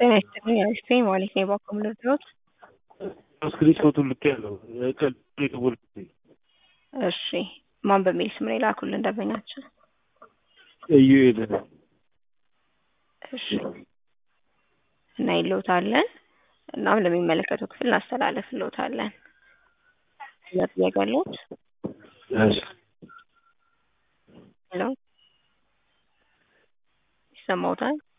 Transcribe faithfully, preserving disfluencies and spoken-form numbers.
ጤና ይስጥልኝ አሪፍ ነኝ ማለት ነው የባኮ ምልክቶች። ስክሪንሾቱን ልኬያለሁ ቀን የደወልኩት። እሺ ማን በሚል ስም ነው የላኩልን ደንበኛችን? ኢዩኤል። እሺ እና ይሎታለን እናም ለሚመለከተው ክፍል እናስተላልፍልዎታለን። ጥያቄ አለዎት? እሺ ሄሎ ይሰማዎታል?